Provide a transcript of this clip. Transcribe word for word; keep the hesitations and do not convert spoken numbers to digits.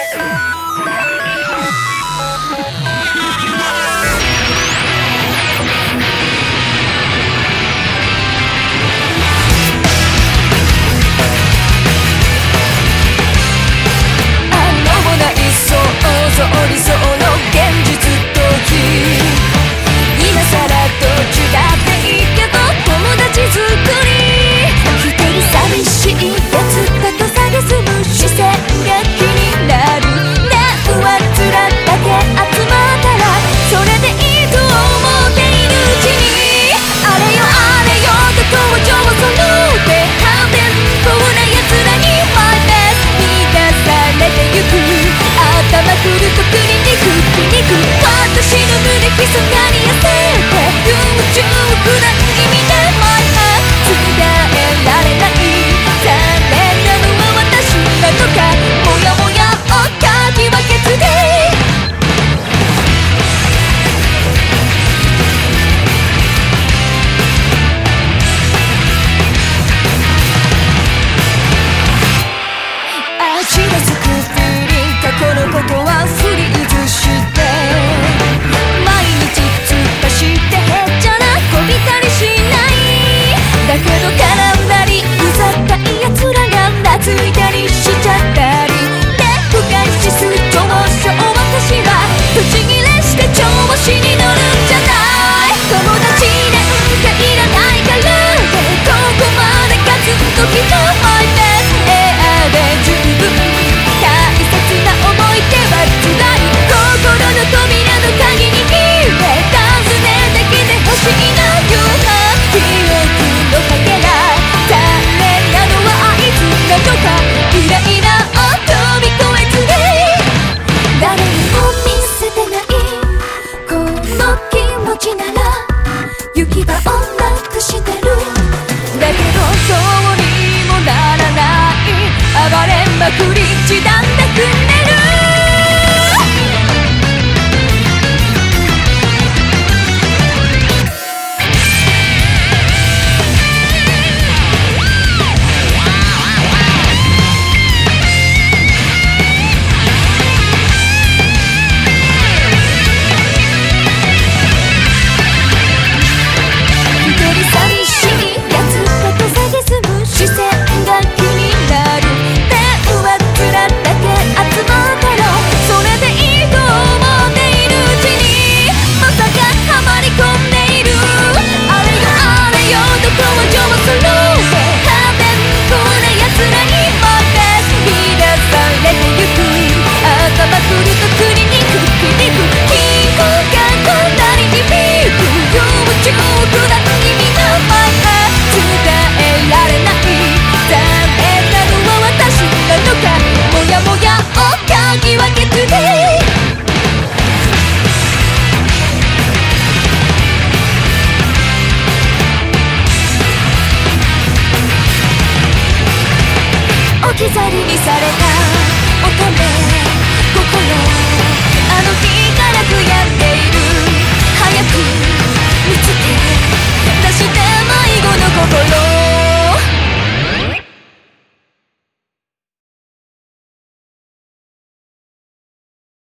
理想の現実逃避、今さらどっちだっていいけど友達作り、一人寂しいやつだと探す無視線が気になる。な上っ面だけ集まったらそれでいいと思っているうちに、あれよあれよと登場を揃って破天荒なやつらにマイペースに出されてゆく。頭くるとくりにくきにく、私の胸ひそかに痩せて空中くらい意味でマイハーツ伝えられない。残念なのは私なのか、もやもやをかき分けつけ、足のつく過去のことはフリーズして、毎日突っ走ってへっちゃなこびたりしない。だけど絡んだりうざったいやつらが懐いたりしちゃったりで、不開始す上昇私はブチギレして調子に乗るんじゃない。友達なんかいらないからで、ここまでガツンときたマイペースエアで十分。大切な思い出は辛い、心の扉の鍵に入れ尋ねてきてほしいのよ。記憶のかけら誰なのはあいつなのか、イライラを飛び越えずに誰にも見せてないこの気持ちなら行き場をなくしてる。だけどどうにもならない、暴れまくり一段でくね